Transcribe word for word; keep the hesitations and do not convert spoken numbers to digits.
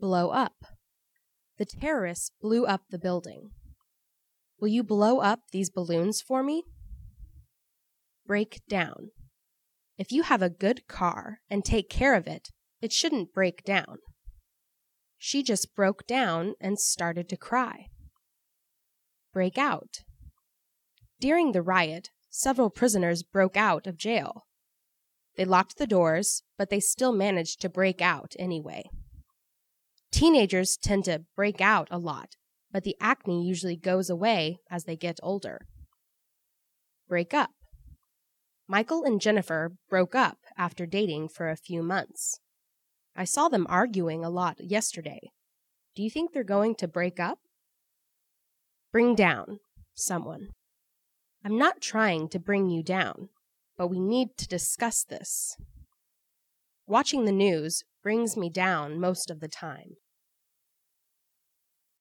Blow up. The terrorists blew up the building. Will you blow up these balloons for me? Break down. If you have a good car and take care of it, it shouldn't break down. She just broke down and started to cry. Break out. During the riot, several prisoners broke out of jail. They locked the doors, but they still managed to break out anyway. Teenagers tend to break out a lot, but the acne usually goes away as they get older. Break up. Michael and Jennifer broke up after dating for a few months. I saw them arguing a lot yesterday. Do you think they're going to break up? Bring down someone. I'm not trying to bring you down, but we need to discuss this. Watching the news brings me down most of the time.